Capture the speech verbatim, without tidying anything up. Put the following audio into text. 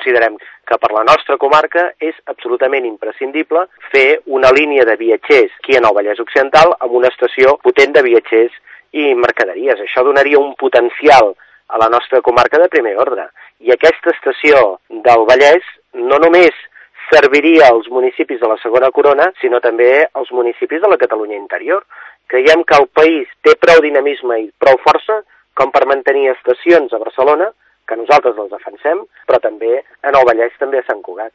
considerem que per la nostra comarca és absolutament imprescindible fer una línia de viatgers aquí en el Vallès Occidental amb una estació potent de viatgers i mercaderies. Això donaria un potencial a la nostra comarca de primer ordre. I aquesta estació del Vallès no només serviria als municipis de la segona corona, sinó també als municipis de la Catalunya interior. Creiem que el país té prou dinamisme i prou força com per mantenir estacions a Barcelona, que nosaltres les defensem, però també en el Vallès, també a Sant Cugat.